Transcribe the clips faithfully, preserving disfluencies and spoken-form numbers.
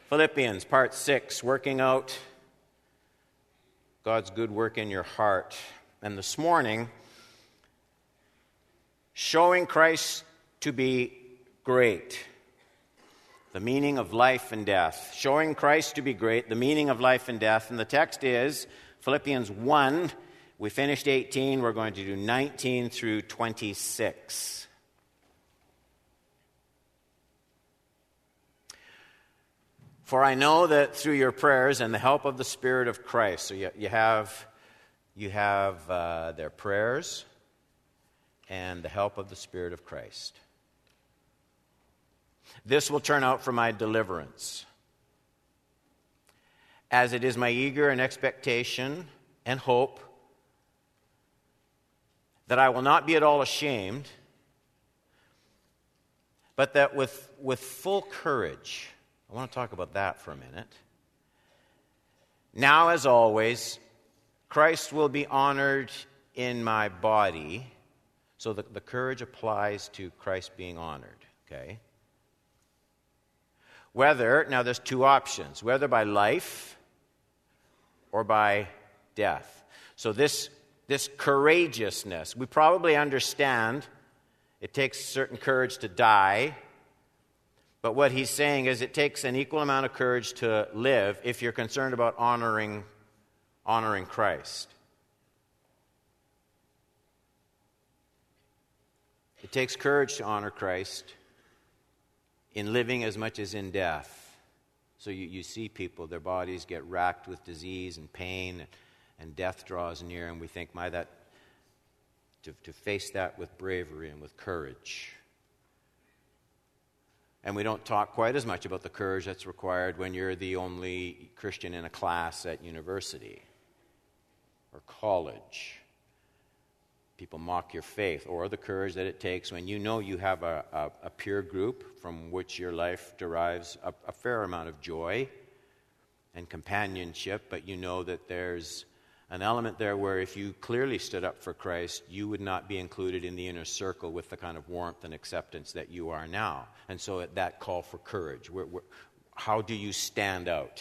Philippians, part six, working out God's good work in your heart. And this morning, showing Christ to be great, the meaning of life and death. Showing Christ to be great, the meaning of life and death. And the text is Philippians one. We finished eighteen. We're going to do nineteen through twenty-six. For I know that through your prayers and the help of the Spirit of Christ, so you, you have, you have uh, their prayers and the help of the Spirit of Christ. This will turn out for my deliverance, as it is my eager and expectation and hope that I will not be at all ashamed, but that with, with full courage, I want to talk about that for a minute. Now, as always, Christ will be honored in my body. So the, the courage applies to Christ being honored, okay? Whether, now there's two options, whether by life or by death. So this, this courageousness, we probably understand it takes certain courage to die. But what he's saying is it takes an equal amount of courage to live if you're concerned about honoring, honoring Christ. It takes courage to honor Christ in living as much as in death. So you, you see people, their bodies get racked with disease and pain, and death draws near, and we think, my, that to, to face that with bravery and with courage. And we don't talk quite as much about the courage that's required when you're the only Christian in a class at university or college. People mock your faith, or the courage that it takes when you know you have a, a, a peer group from which your life derives a, a fair amount of joy and companionship, but you know that there's an element there where if you clearly stood up for Christ, you would not be included in the inner circle with the kind of warmth and acceptance that you are now. And so at that call for courage, we're, we're, how do you stand out?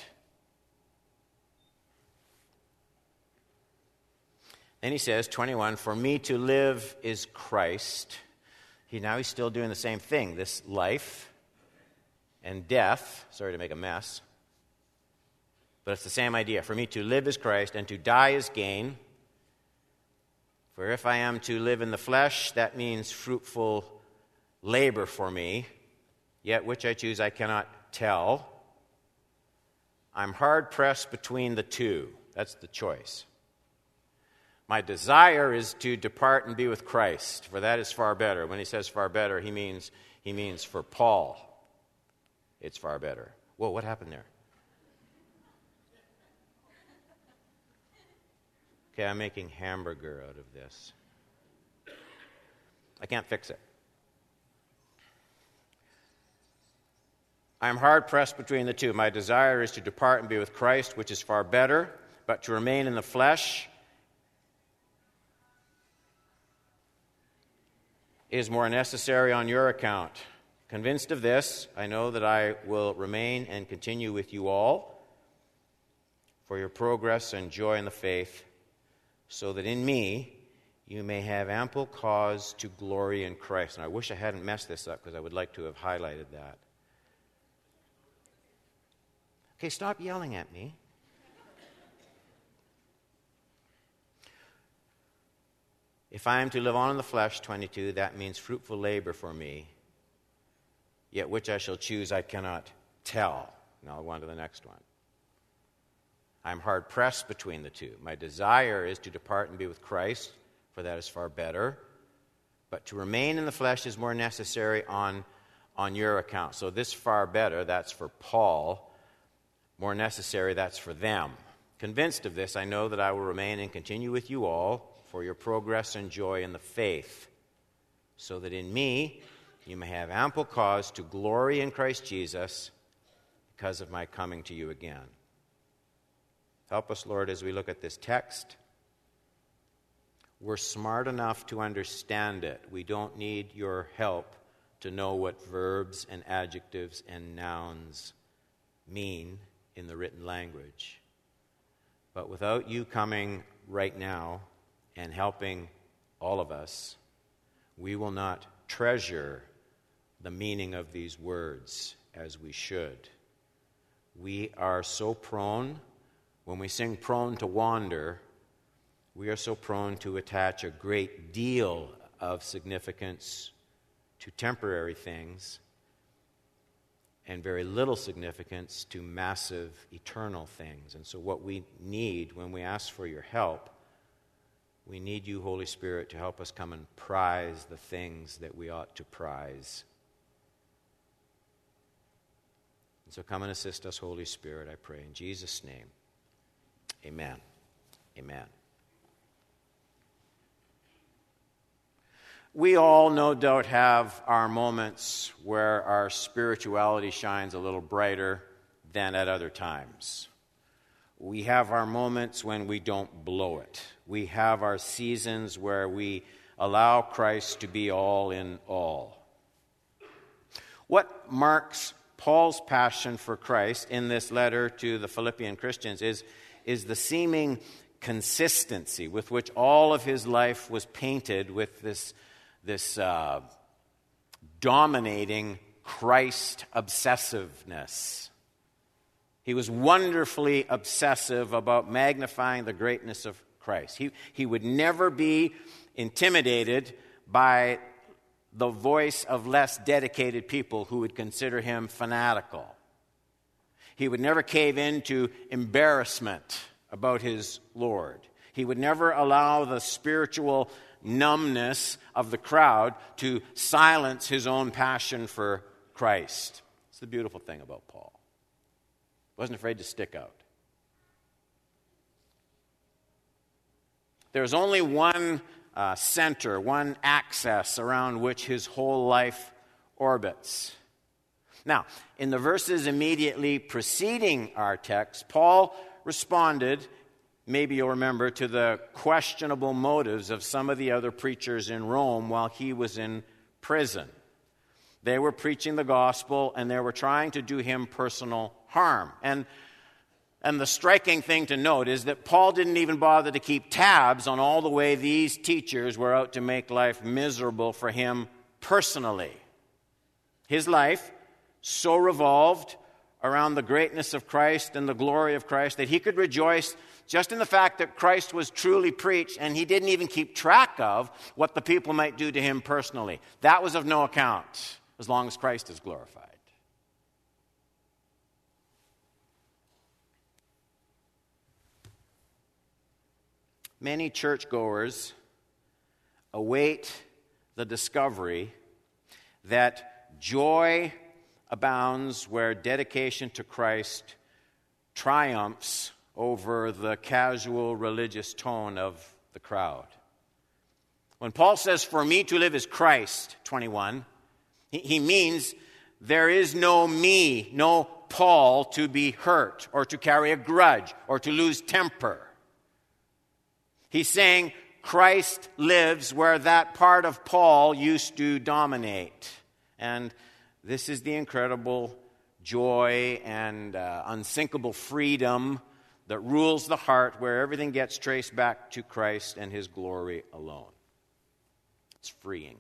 Then he says, twenty-one, for me to live is Christ. He, now he's still doing the same thing, this life and death. Sorry to make a mess. But it's the same idea. For me to live is Christ, and to die is gain. For if I am to live in the flesh, that means fruitful labor for me, yet which I choose I cannot tell. I'm hard-pressed between the two. That's the choice. My desire is to depart and be with Christ, for that is far better. When he says far better, he means, he means for Paul, it's far better. Whoa, what happened there? Okay, I'm making hamburger out of this. I can't fix it. I am hard-pressed between the two. My desire is to depart and be with Christ, which is far better, but to remain in the flesh is more necessary on your account. Convinced of this, I know that I will remain and continue with you all for your progress and joy in the faith, so that in me you may have ample cause to glory in Christ. And I wish I hadn't messed this up, because I would like to have highlighted that. Okay, stop yelling at me. If I am to live on in the flesh, twenty-two, that means fruitful labor for me, yet which I shall choose I cannot tell. Now I'll go on to the next one. I'm hard-pressed between the two. My desire is to depart and be with Christ, for that is far better. But to remain in the flesh is more necessary on, on your account. So this far better, that's for Paul. More necessary, that's for them. Convinced of this, I know that I will remain and continue with you all for your progress and joy in the faith, so that in me you may have ample cause to glory in Christ Jesus because of my coming to you again. Help us, Lord, as we look at this text. We're smart enough to understand it. We don't need your help to know what verbs and adjectives and nouns mean in the written language. But without you coming right now and helping all of us, we will not treasure the meaning of these words as we should. We are so prone, when we sing prone to wander, we are so prone to attach a great deal of significance to temporary things and very little significance to massive eternal things. And so what we need when we ask for your help, we need you, Holy Spirit, to help us come and prize the things that we ought to prize. And so come and assist us, Holy Spirit, I pray in Jesus' name. Amen. Amen. We all, no doubt, have our moments where our spirituality shines a little brighter than at other times. We have our moments when we don't blow it. We have our seasons where we allow Christ to be all in all. What marks Paul's passion for Christ in this letter to the Philippian Christians is, is the seeming consistency with which all of his life was painted with this this uh, dominating Christ obsessiveness. He was wonderfully obsessive about magnifying the greatness of Christ. He, he would never be intimidated by the voice of less dedicated people who would consider him fanatical. He would never cave into embarrassment about his Lord. He would never allow the spiritual numbness of the crowd to silence his own passion for Christ. It's the beautiful thing about Paul. He wasn't afraid to stick out. There's only one uh, center, one axis around which his whole life orbits. Now, in the verses immediately preceding our text, Paul responded, maybe you'll remember, to the questionable motives of some of the other preachers in Rome while he was in prison. They were preaching the gospel and they were trying to do him personal harm. And, and the striking thing to note is that Paul didn't even bother to keep tabs on all the way these teachers were out to make life miserable for him personally. His life so revolved around the greatness of Christ and the glory of Christ that he could rejoice just in the fact that Christ was truly preached, and he didn't even keep track of what the people might do to him personally. That was of no account, as long as Christ is glorified. Many churchgoers await the discovery that joy abounds where dedication to Christ triumphs over the casual religious tone of the crowd. When Paul says, "For me to live is Christ," twenty-one, he, he means there is no me, no Paul to be hurt or to carry a grudge or to lose temper. He's saying Christ lives where that part of Paul used to dominate. And this is the incredible joy and uh, unsinkable freedom that rules the heart, where everything gets traced back to Christ and his glory alone. It's freeing.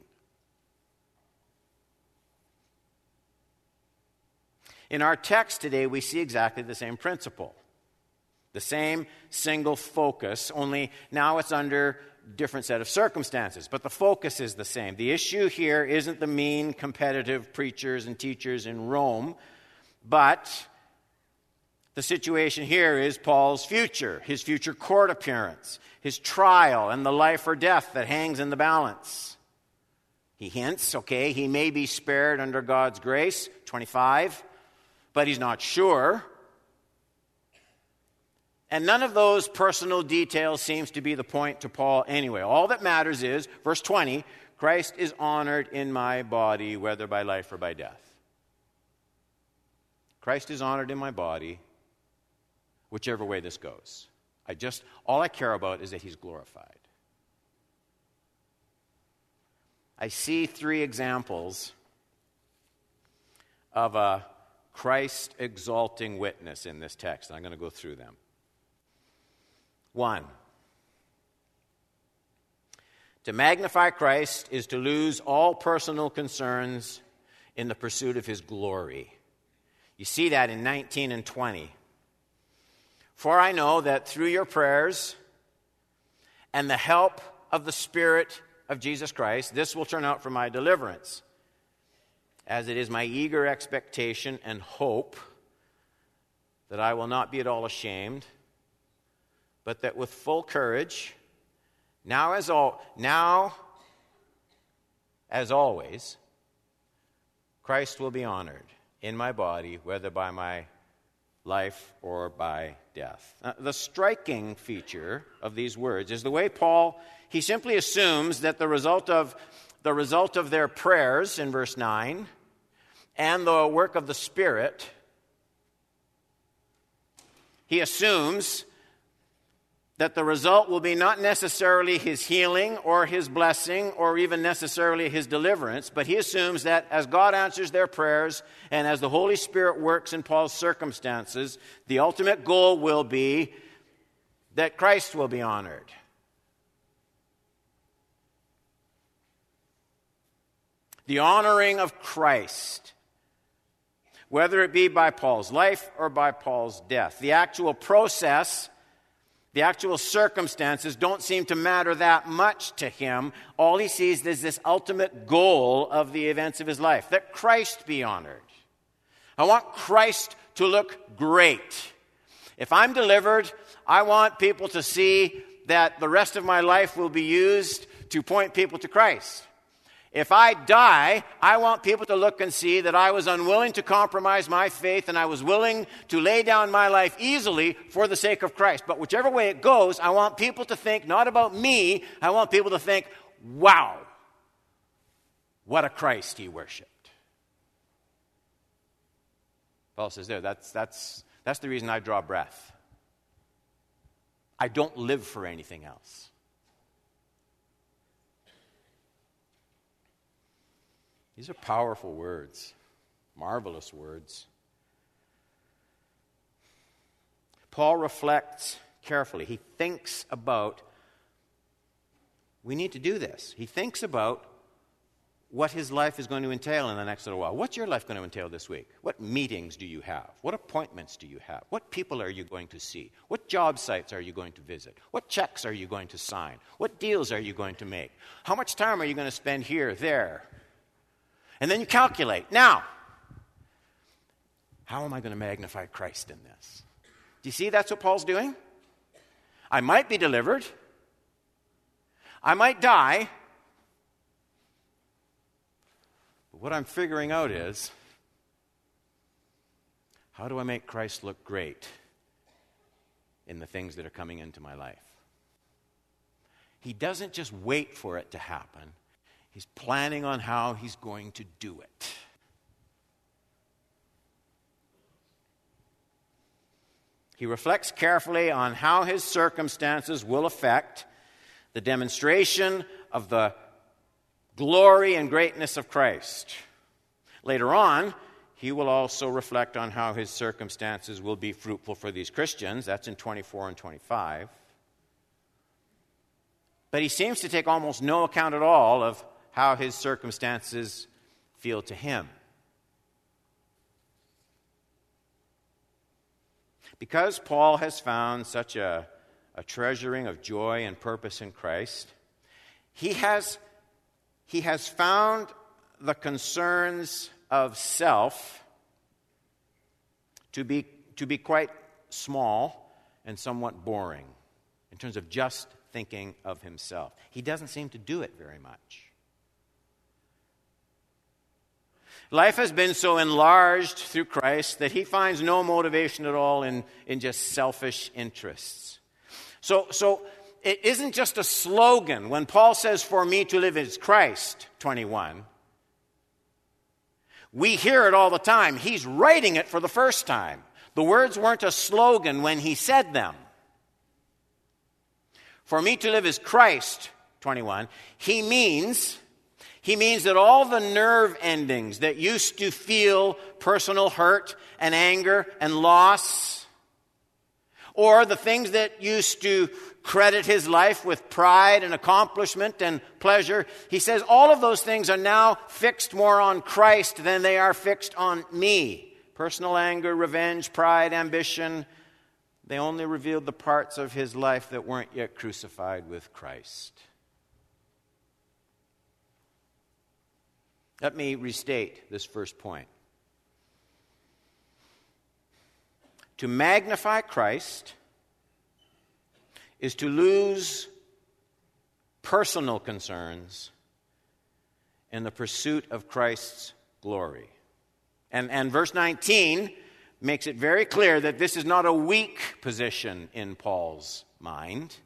In our text today, we see exactly the same principle. The same single focus, only now it's under a different set of circumstances. But the focus is the same. The issue here isn't the mean, competitive preachers and teachers in Rome, but the situation here is Paul's future, his future court appearance, his trial, and the life or death that hangs in the balance. He hints, okay, he may be spared under God's grace, twenty-five, but he's not sure. And none of those personal details seems to be the point to Paul anyway. All that matters is, verse twenty, Christ is honored in my body, whether by life or by death. Christ is honored in my body, whichever way this goes. I just, all I care about is that he's glorified. I see three examples of a Christ-exalting witness in this text. I'm going to go through them. One, to magnify Christ is to lose all personal concerns in the pursuit of his glory. You see that in nineteen and twenty. For I know that through your prayers and the help of the Spirit of Jesus Christ, this will turn out for my deliverance, as it is my eager expectation and hope that I will not be at all ashamed, but that with full courage, now as all, now as always, Christ will be honored in my body, whether by my life or by death. Uh, the striking feature of these words is the way Paul, he simply assumes that the result of the result of their prayers in verse nine and the work of the Spirit, he assumes that the result will be not necessarily his healing or his blessing or even necessarily his deliverance, but he assumes that as God answers their prayers and as the Holy Spirit works in Paul's circumstances, the ultimate goal will be that Christ will be honored. The honoring of Christ, whether it be by Paul's life or by Paul's death. The actual process, the actual circumstances don't seem to matter that much to him. All he sees is this ultimate goal of the events of his life, that Christ be honored. I want Christ to look great. If I'm delivered, I want people to see that the rest of my life will be used to point people to Christ. If I die, I want people to look and see that I was unwilling to compromise my faith and I was willing to lay down my life easily for the sake of Christ. But whichever way it goes, I want people to think not about me. I want people to think, wow, what a Christ he worshipped. Paul says there, that's, that's, that's the reason I draw breath. I don't live for anything else. These are powerful words, marvelous words. Paul reflects carefully. He thinks about, we need to do this. He thinks about what his life is going to entail in the next little while. What's your life going to entail this week? What meetings do you have? What appointments do you have? What people are you going to see? What job sites are you going to visit? What checks are you going to sign? What deals are you going to make? How much time are you going to spend here, there? And then you calculate. Now, how am I going to magnify Christ in this? Do you see that's what Paul's doing? I might be delivered. I might die. But what I'm figuring out is, how do I make Christ look great in the things that are coming into my life? He doesn't just wait for it to happen. He's planning on how he's going to do it. He reflects carefully on how his circumstances will affect the demonstration of the glory and greatness of Christ. Later on, he will also reflect on how his circumstances will be fruitful for these Christians. That's in twenty-four and twenty-five. But he seems to take almost no account at all of how his circumstances feel to him. Because Paul has found such a, a treasuring of joy and purpose in Christ, he has, he has found the concerns of self to be, to be quite small and somewhat boring in terms of just thinking of himself. He doesn't seem to do it very much. Life has been so enlarged through Christ that he finds no motivation at all in, in just selfish interests. So, so it isn't just a slogan. When Paul says, "For me to live is Christ," twenty-one, we hear it all the time. He's writing it for the first time. The words weren't a slogan when he said them. For me to live is Christ, twenty-one. He means He means that all the nerve endings that used to feel personal hurt and anger and loss, or the things that used to credit his life with pride and accomplishment and pleasure, he says all of those things are now fixed more on Christ than they are fixed on me. Personal anger, revenge, pride, ambition, they only revealed the parts of his life that weren't yet crucified with Christ. Let me restate this first point. To magnify Christ is to lose personal concerns in the pursuit of Christ's glory. And, and verse nineteen makes it very clear that this is not a weak position in Paul's mind.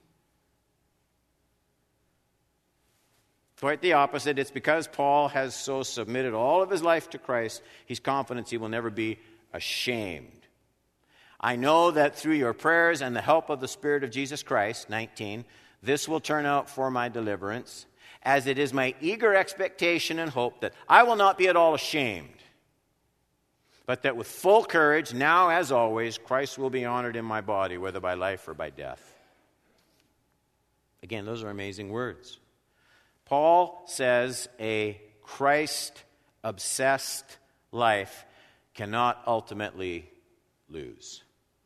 Quite the opposite. It's because Paul has so submitted all of his life to Christ, he's confident he will never be ashamed. I know that through your prayers and the help of the Spirit of Jesus Christ, nineteen, this will turn out for my deliverance, as it is my eager expectation and hope that I will not be at all ashamed, but that with full courage, now as always, Christ will be honored in my body, whether by life or by death. Again, those are amazing words. Paul says a Christ-obsessed life cannot ultimately lose.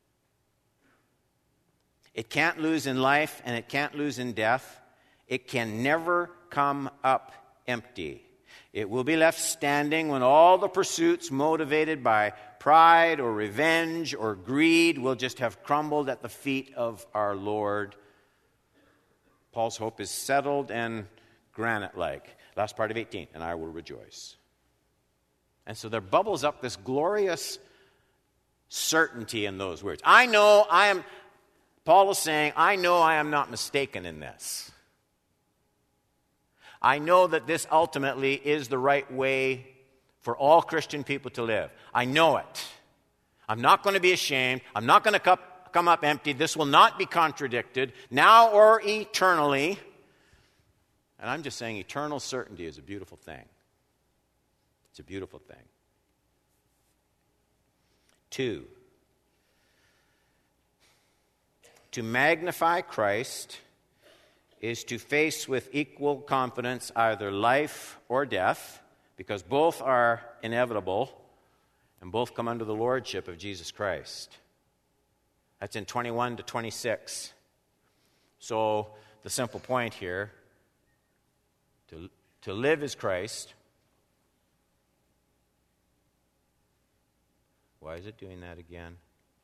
It can't lose in life, and it can't lose in death. It can never come up empty. It will be left standing when all the pursuits motivated by pride or revenge or greed will just have crumbled at the feet of our Lord. Paul's hope is settled and granite-like. Last part of eighteen, and I will rejoice. And so there bubbles up this glorious certainty in those words. I know I am, Paul is saying, I know I am not mistaken in this. I know that this ultimately is the right way for all Christian people to live. I know it. I'm not going to be ashamed. I'm not going to come up empty. This will not be contradicted, now or eternally. And I'm just saying eternal certainty is a beautiful thing. It's a beautiful thing. Two, to magnify Christ is to face with equal confidence either life or death, because both are inevitable and both come under the lordship of Jesus Christ. That's in twenty-one to twenty-six. So the simple point here, to, to live is Christ. Why is it doing that again?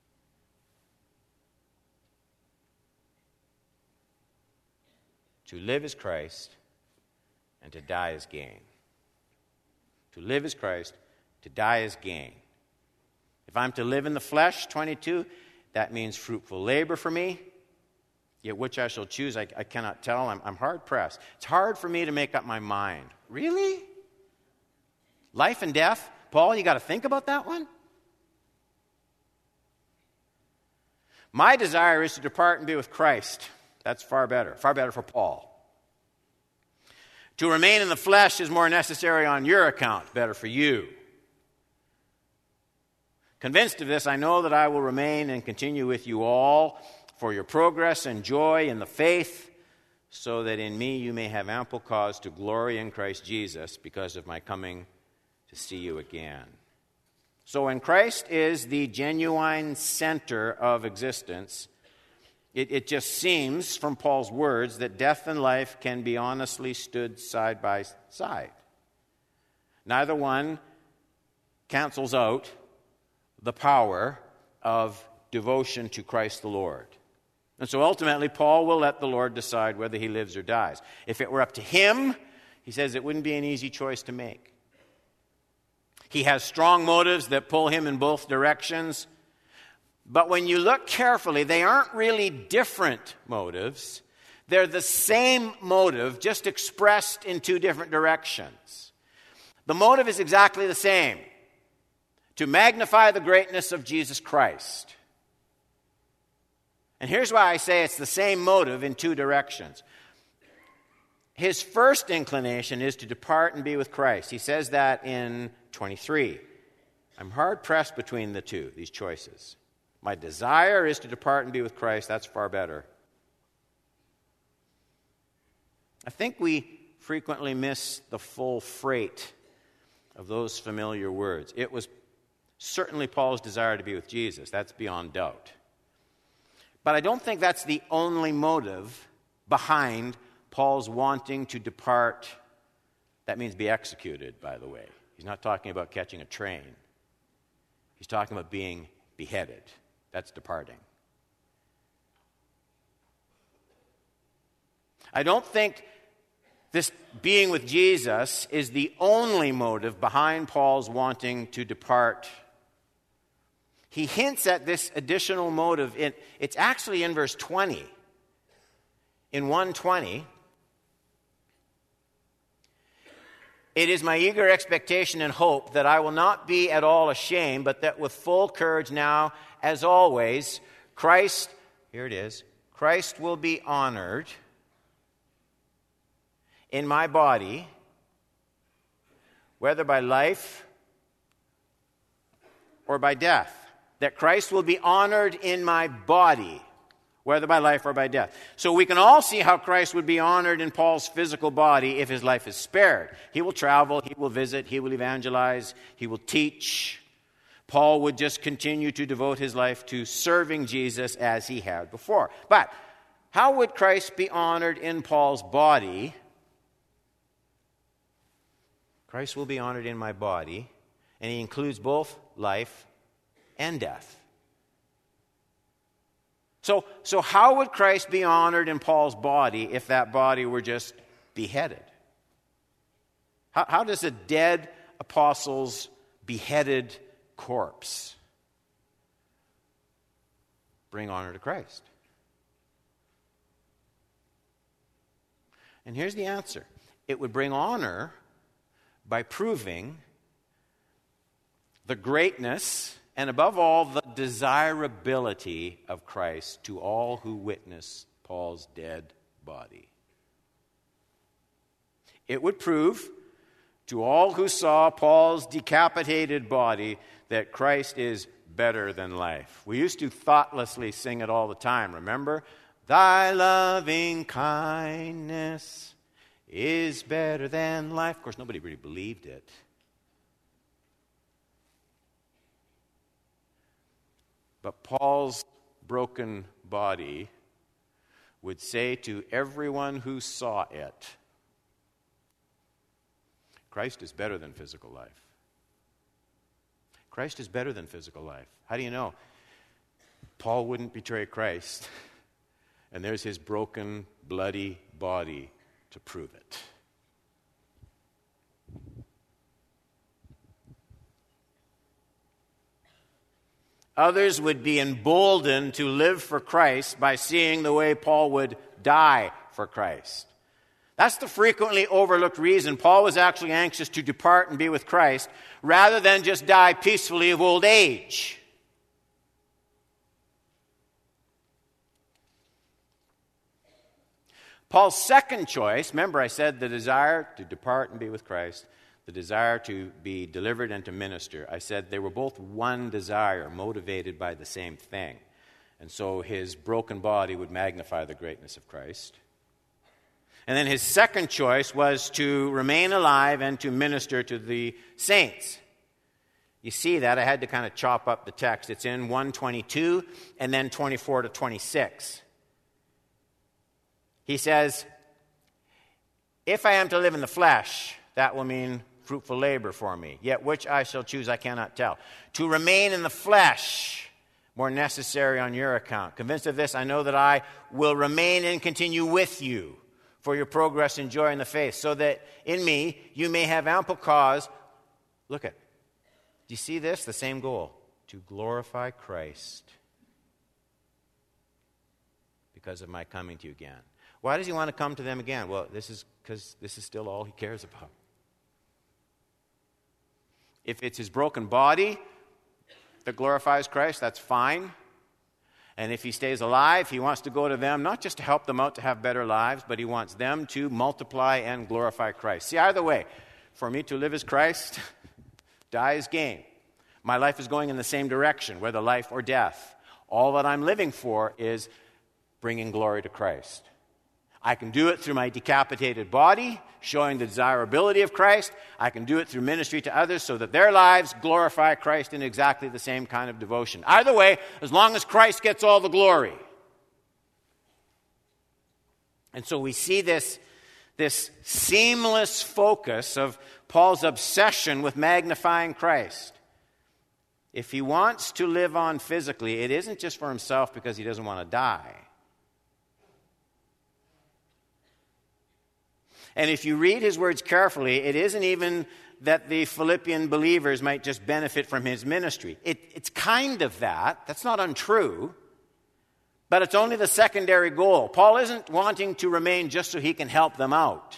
To live is Christ, and to die is gain. To live is Christ, to die is gain. If I'm to live in the flesh, twenty-two, that means fruitful labor for me, yet which I shall choose, I, I cannot tell. I'm, I'm hard-pressed. It's hard for me to make up my mind. Really? Life and death? Paul, you got to think about that one? My desire is to depart and be with Christ. That's far better. Far better for Paul. To remain in the flesh is more necessary on your account. Better for you. Convinced of this, I know that I will remain and continue with you all for your progress and joy in the faith, so that in me you may have ample cause to glory in Christ Jesus because of my coming to see you again. So when Christ is the genuine center of existence, It, it just seems from Paul's words that death and life can be honestly stood side by side. Neither one cancels out the power of devotion to Christ the Lord. And so ultimately, Paul will let the Lord decide whether he lives or dies. If it were up to him, he says it wouldn't be an easy choice to make. He has strong motives that pull him in both directions. But when you look carefully, they aren't really different motives. They're the same motive, just expressed in two different directions. The motive is exactly the same: to magnify the greatness of Jesus Christ. And here's why I say it's the same motive in two directions. his first inclination is to depart and be with Christ. He says that in twenty-three. I'm hard-pressed between the two, these choices. My desire is to depart and be with Christ. That's far better. I think we frequently miss the full freight of those familiar words. It was certainly Paul's desire to be with Jesus. That's beyond doubt. But I don't think that's the only motive behind Paul's wanting to depart. That means be executed, by the way. He's not talking about catching a train. He's talking about being beheaded. That's departing. I don't think this being with Jesus is the only motive behind Paul's wanting to depart. He hints at this additional motive. In, it's actually in verse twenty. In one twenty, it is my eager expectation and hope that I will not be at all ashamed, but that with full courage now, as always, Christ, here it is, Christ will be honored in my body, whether by life or by death. That Christ will be honored in my body, whether by life or by death. So we can all see how Christ would be honored in Paul's physical body if his life is spared. He will travel, he will visit, he will evangelize, he will teach. Paul would just continue to devote his life to serving Jesus as he had before. But how would Christ be honored in Paul's body? Christ will be honored in my body, and he includes both life and death. So, so how would Christ be honored in Paul's body if that body were just beheaded? How, how does a dead apostle's beheaded corpse bring honor to Christ? And here's the answer. It would bring honor by proving the greatness and above all, the desirability of Christ to all who witness Paul's dead body. It would prove to all who saw Paul's decapitated body that Christ is better than life. We used to thoughtlessly sing it all the time, remember? Thy loving kindness is better than life. Of course, nobody really believed it. But Paul's broken body would say to everyone who saw it, Christ is better than physical life. Christ is better than physical life. How do you know? Paul wouldn't betray Christ, and there's his broken, bloody body to prove it. Others would be emboldened to live for Christ by seeing the way Paul would die for Christ. That's the frequently overlooked reason Paul was actually anxious to depart and be with Christ rather than just die peacefully of old age. Paul's second choice, remember I said the desire to depart and be with Christ, the desire to be delivered and to minister. I said they were both one desire, motivated by the same thing. And so his broken body would magnify the greatness of Christ. And then his second choice was to remain alive and to minister to the saints. You see that? I had to kind of chop up the text. It's in one twenty-two and then twenty-four to twenty-six. He says, if I am to live in the flesh, that will mean fruitful labor for me, yet which I shall choose I cannot tell. To remain in the flesh, more necessary on your account. Convinced of this, I know that I will remain and continue with you for your progress and joy in the faith, so that in me you may have ample cause. Look at, do you see this? The same goal, to glorify Christ because of my coming to you again. Why does he want to come to them again? Well, this is because this is still all he cares about. If it's his broken body that glorifies Christ, that's fine. And if he stays alive, he wants to go to them, not just to help them out to have better lives, but he wants them to multiply and glorify Christ. See, either way, for me to live as Christ, die is gain. My life is going in the same direction, whether life or death. All that I'm living for is bringing glory to Christ. I can do it through my decapitated body, showing the desirability of Christ. I can do it through ministry to others so that their lives glorify Christ in exactly the same kind of devotion. Either way, as long as Christ gets all the glory. And so we see this, this seamless focus of Paul's obsession with magnifying Christ. If he wants to live on physically, it isn't just for himself because he doesn't want to die. And if you read his words carefully, it isn't even that the Philippian believers might just benefit from his ministry. It, it's kind of that. That's not untrue. But it's only the secondary goal. Paul isn't wanting to remain just so he can help them out.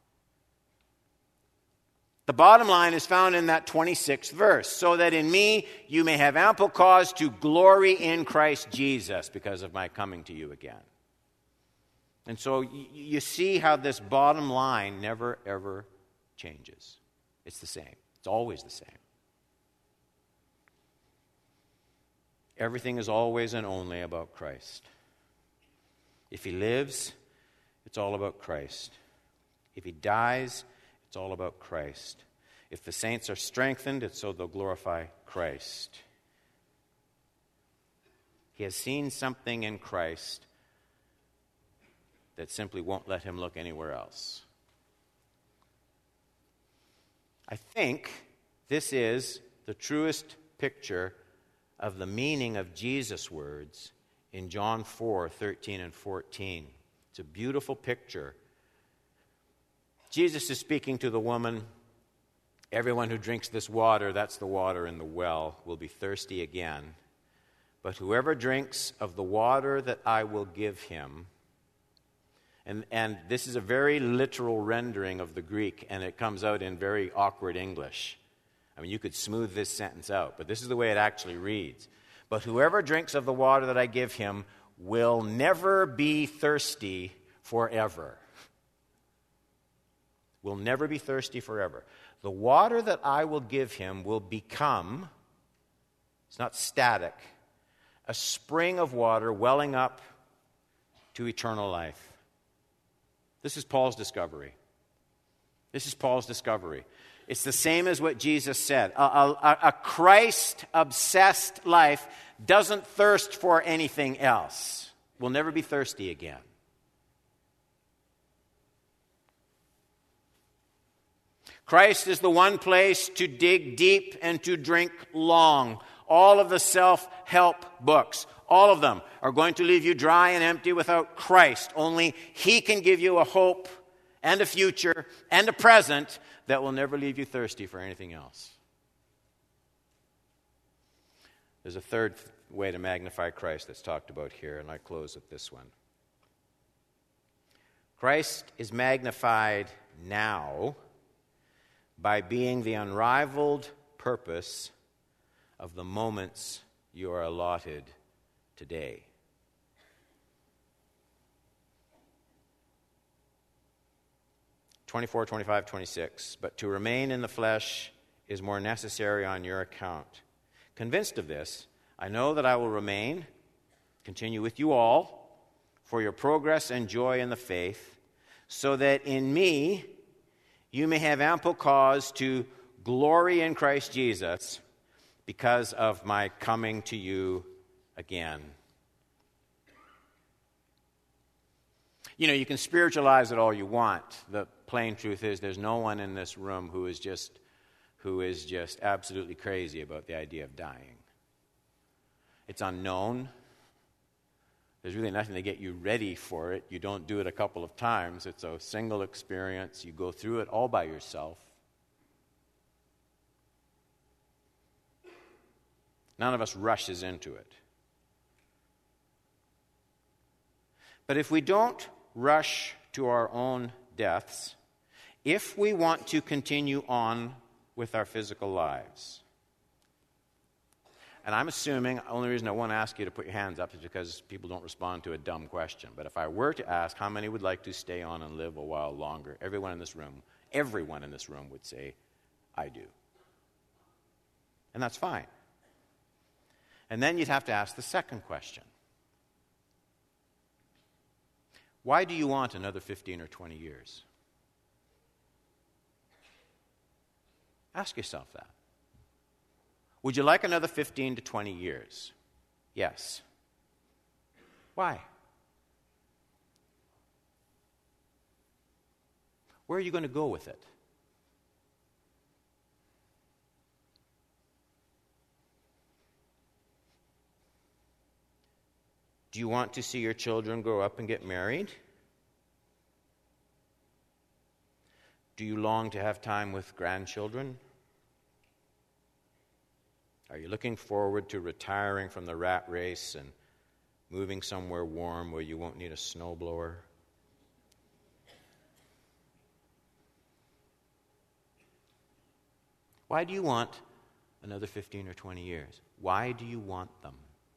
The bottom line is found in that twenty-sixth verse. So that in me you may have ample cause to glory in Christ Jesus because of my coming to you again. And so you see how this bottom line never, ever changes. It's the same. It's always the same. Everything is always and only about Christ. If he lives, it's all about Christ. If he dies, it's all about Christ. If the saints are strengthened, it's so they'll glorify Christ. He has seen something in Christ that simply won't let him look anywhere else. I think this is the truest picture of the meaning of Jesus' words in John four, thirteen and fourteen. It's a beautiful picture. Jesus is speaking to the woman, everyone who drinks this water, that's the water in the well, will be thirsty again. But whoever drinks of the water that I will give him, And, and this is a very literal rendering of the Greek, and it comes out in very awkward English. I mean, you could smooth this sentence out, but this is the way it actually reads. But whoever drinks of the water that I give him will never be thirsty forever. Will never be thirsty forever. The water that I will give him will become, it's not static, a spring of water welling up to eternal life. This is Paul's discovery. This is Paul's discovery. It's the same as what Jesus said. A, a, a Christ-obsessed life doesn't thirst for anything else. Will never be thirsty again. Christ is the one place to dig deep and to drink long. All of the self-help books, all of them are going to leave you dry and empty without Christ. Only he can give you a hope and a future and a present that will never leave you thirsty for anything else. There's a third way to magnify Christ that's talked about here, and I close with this one. Christ is magnified now by being the unrivaled purpose of the moments you are allotted today. twenty-four, twenty-five, twenty-six. But to remain in the flesh is more necessary on your account. Convinced of this, I know that I will remain, continue with you all, for your progress and joy in the faith, so that in me you may have ample cause to glory in Christ Jesus because of my coming to you again. You know, you can spiritualize it all you want. The plain truth is there's no one in this room who is just who is just absolutely crazy about the idea of dying. It's unknown. There's really nothing to get you ready for it. You don't do it a couple of times. It's a single experience. You go through it all by yourself. None of us rushes into it. But if we don't rush to our own deaths, if we want to continue on with our physical lives, and I'm assuming the only reason I won't ask you to put your hands up is because people don't respond to a dumb question. But if I were to ask how many would like to stay on and live a while longer, everyone in this room, everyone in this room would say, I do. And that's fine. And then you'd have to ask the second question. Why do you want another fifteen or twenty years? Ask yourself that. Would you like another fifteen to twenty years? Yes. Why? Where are you going to go with it? Do you want to see your children grow up and get married? Do you long to have time with grandchildren? Are you looking forward to retiring from the rat race and moving somewhere warm where you won't need a snowblower? Why do you want another fifteen or twenty years? Why do you want them?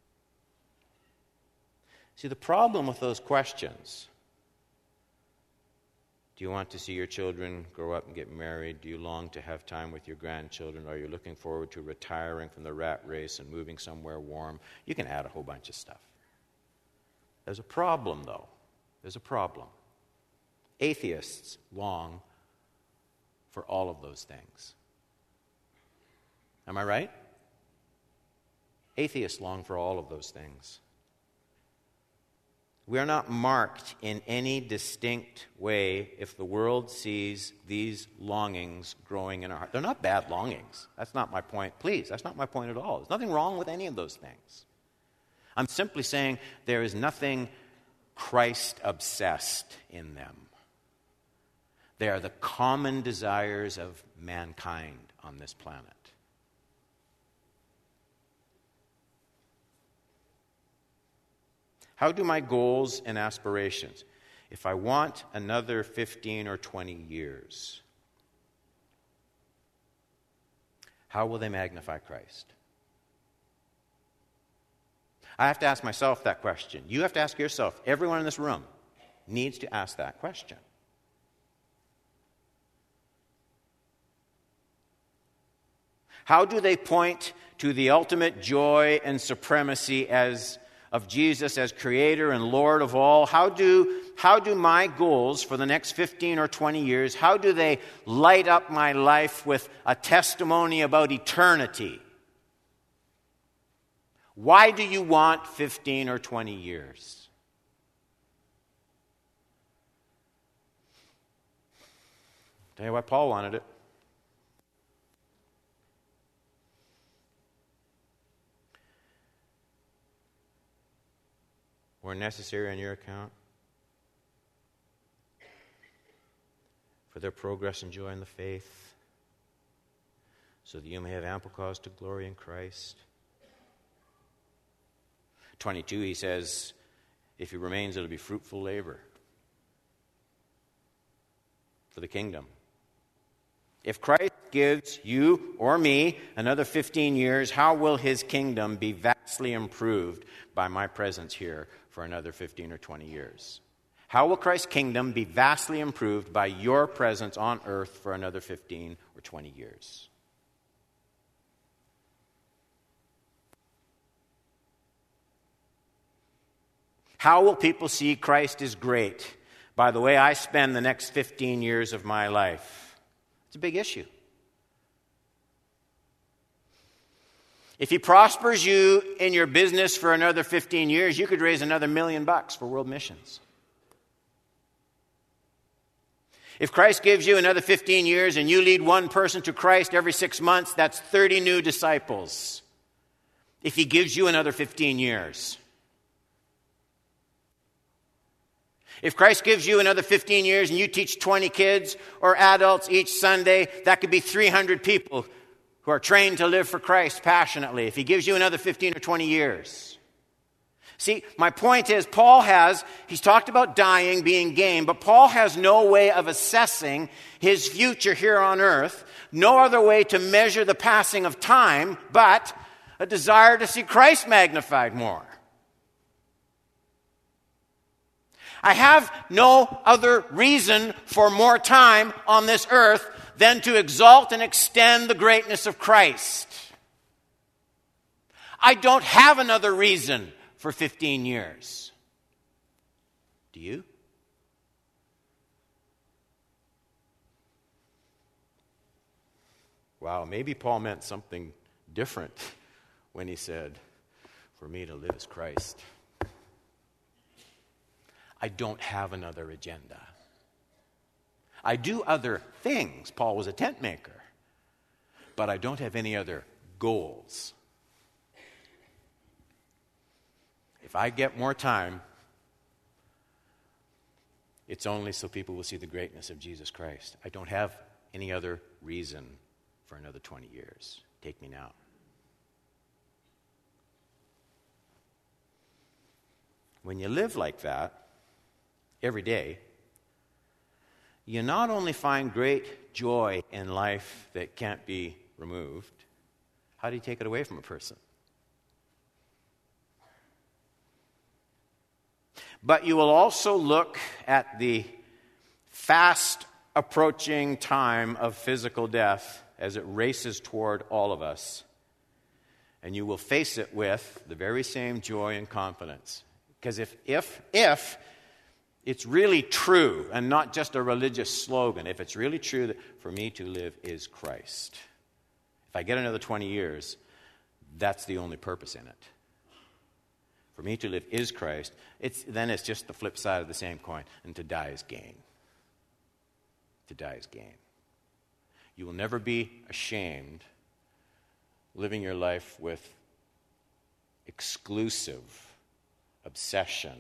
See, the problem with those questions, do you want to see your children grow up and get married? Do you long to have time with your grandchildren? Are you looking forward to retiring from the rat race and moving somewhere warm? You can add a whole bunch of stuff. There's a problem, though. There's a problem. Atheists long for all of those things. Am I right? Atheists long for all of those things. We are not marked in any distinct way if the world sees these longings growing in our heart. They're not bad longings. That's not my point. Please, that's not my point at all. There's nothing wrong with any of those things. I'm simply saying there is nothing Christ-obsessed in them. They are the common desires of mankind on this planet. How do my goals and aspirations, if I want another fifteen or twenty years, how will they magnify Christ? I have to ask myself that question. You have to ask yourself. Everyone in this room needs to ask that question. How do they point to the ultimate joy and supremacy as of Jesus as Creator and Lord of all? How do, how do my goals for the next fifteen or twenty years, how do they light up my life with a testimony about eternity? Why do you want fifteen or twenty years? Tell you why Paul wanted it. Where necessary on your account, for their progress and joy in the faith, so that you may have ample cause to glory in Christ. twenty-two, he says, if he remains, it'll be fruitful labor for the kingdom. If Christ gives you or me another fifteen years, how will his kingdom be vastly improved by my presence here for another fifteen or twenty years? How will Christ's kingdom be vastly improved by your presence on earth for another fifteen or twenty years? How will people see Christ is great by the way I spend the next fifteen years of my life? It's a big issue. If he prospers you in your business for another fifteen years, you could raise another million bucks for world missions. If Christ gives you another fifteen years and you lead one person to Christ every six months, that's thirty new disciples. If he gives you another fifteen years. If Christ gives you another fifteen years and you teach twenty kids or adults each Sunday, that could be three hundred people who are trained to live for Christ passionately. If he gives you another fifteen or twenty years. See, my point is, Paul has, he's talked about dying being gain, but Paul has no way of assessing his future here on earth, no other way to measure the passing of time, but a desire to see Christ magnified more. I have no other reason for more time on this earth than to exalt and extend the greatness of Christ. I don't have another reason for fifteen years. Do you? Wow, maybe Paul meant something different when he said, "For me to live is Christ." I don't have another agenda. I do other things. Paul was a tent maker. But I don't have any other goals. If I get more time, it's only so people will see the greatness of Jesus Christ. I don't have any other reason for another twenty years. Take me now. When you live like that, every day, you not only find great joy in life that can't be removed, how do you take it away from a person? But you will also look at the fast approaching time of physical death as it races toward all of us, and you will face it with the very same joy and confidence. Because if, if, if it's really true, and not just a religious slogan, if it's really true that for me to live is Christ, if I get another twenty years, that's the only purpose in it. For me to live is Christ, it's, then it's just the flip side of the same coin, and to die is gain. To die is gain. You will never be ashamed living your life with exclusive obsession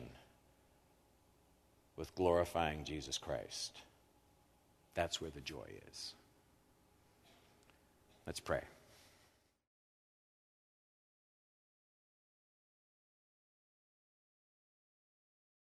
with glorifying Jesus Christ. That's where the joy is. Let's pray.